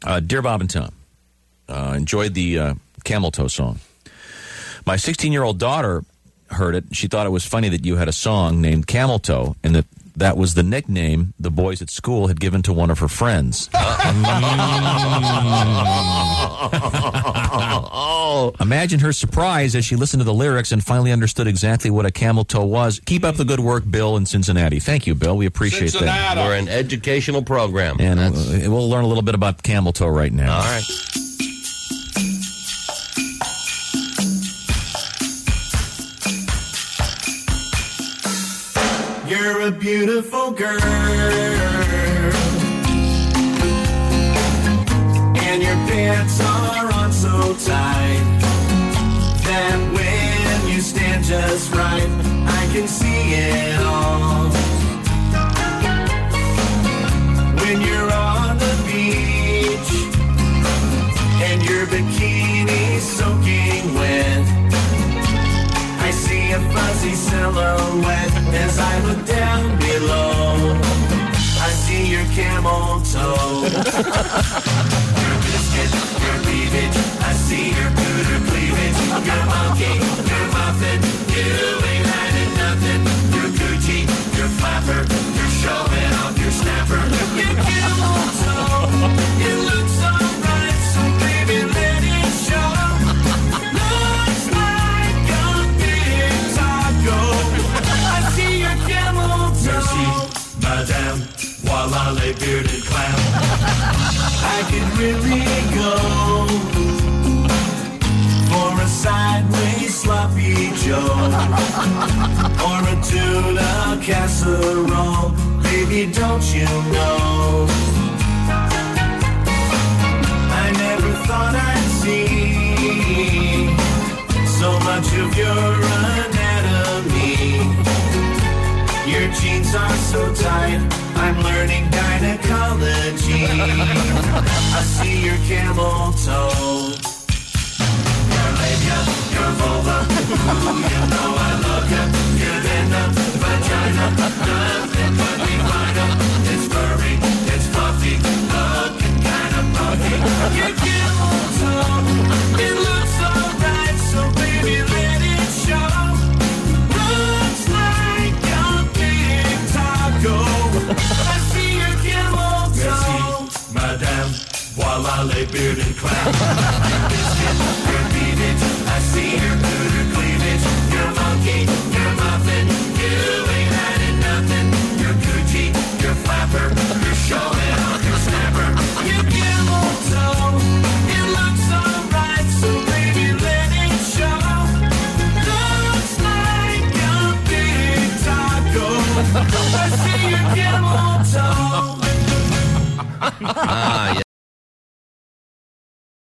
Dear Bob and Tom, enjoyed the Camel Toe song. My 16-year-old daughter heard it. She thought it was funny that you had a song named Camel Toe, and that was the nickname the boys at school had given to one of her friends. Imagine her surprise as she listened to the lyrics and finally understood exactly what a camel toe was. Keep up the good work, Bill in Cincinnati. Thank you, Bill. We appreciate that. We're an educational program. And we'll learn a little bit about camel toe right now. All right. You're a beautiful girl, and your pants are on so tight that when you stand just right, I can see it all. When you're on the beach and your bikini soaking wet, I see a fuzzy silhouette as I look down below. I see your camel toe. Your biscuit, your cleavage. I see your cooter cleavage. Your monkey, your muffin. You ain't hiding nothing. Your Gucci, your flapper. You're showing off your snapper. Your camel toe. It looks alright, so baby let it show. Looks like a big taco. I see your camel toe. Merci, madame. Voila, les bearded clown. I could really go for a sideways sloppy Joe or a tuna casserole. Baby, don't you know? I never thought I'd see so much of your anatomy. Your jeans are so tight, I'm learning gynecology. I see your camel toe. Your labia, your vulva. Ooh, you know I love ya. Your vena, vagina. Nothing but me finer. It's furry, it's fluffy, looking kinda puffy. Your camel toe, it looks alright, so baby let it show. Looks like a big taco. I see your camel toe. Merci, madame. Voila, les bearded clown. Your biscuit, your cleavage. I see your cooter cleavage. Your monkey, your muffin. You ain't hiding nothing. Your Gucci, your flapper. You're showing off your snapper. Your camel toe. It looks alright, so baby let it show. Looks like a big taco. I see your camel toe.